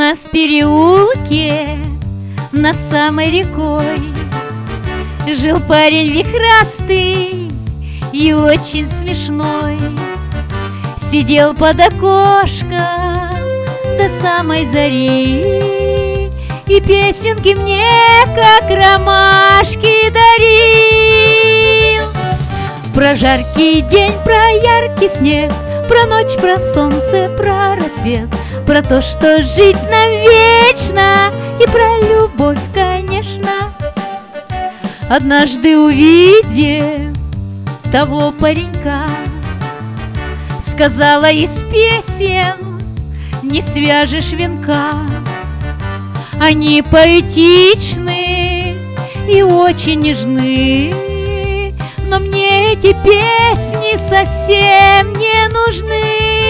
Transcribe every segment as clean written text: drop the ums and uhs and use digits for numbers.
нас в переулке над самой рекой жил парень вихрастый и очень смешной. Сидел под окошком до самой зари и песенки мне, как ромашки, дарил. Про жаркий день, про яркий снег, про ночь, про солнце, про рассвет, про то, что жить нам вечно, и про любовь, конечно. Однажды увидев того паренька, сказала из песен: не свяжешь венка. Они поэтичны и очень нежны, но мне эти песни совсем не нужны.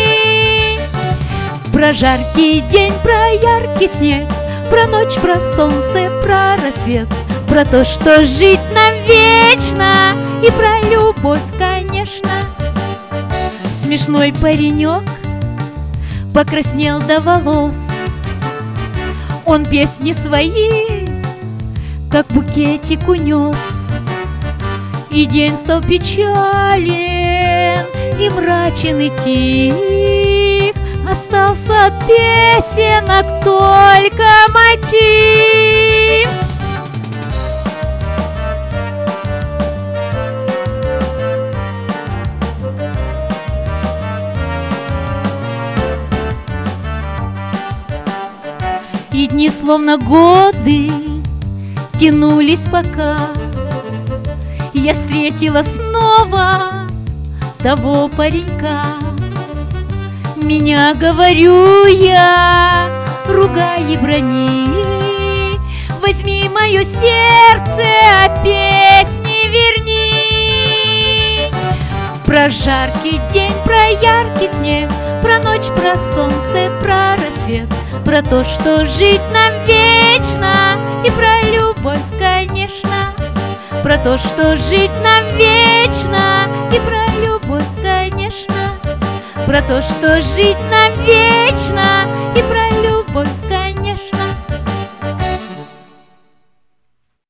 Про жаркий день, про яркий снег, про ночь, про солнце, про рассвет, про то, что жить нам вечно, и про любовь, конечно. Смешной паренек покраснел до волос. Он песни свои, как букетик, унес. И день стал печален, и мрачен, и тих. Остался от песенок только мотив. И дни, словно годы, тянулись, пока я встретила снова того паренька. Меня, говорю я, ругай и брони, возьми мое сердце, а песни верни. Про жаркий день, про яркий снег, про ночь, про солнце, про рассвет, про то, что жить нам вечно, и про любовь, конечно. Про то, что жить нам вечно, и про любовь, конечно. Про то, что жить нам вечно, и про любовь, конечно.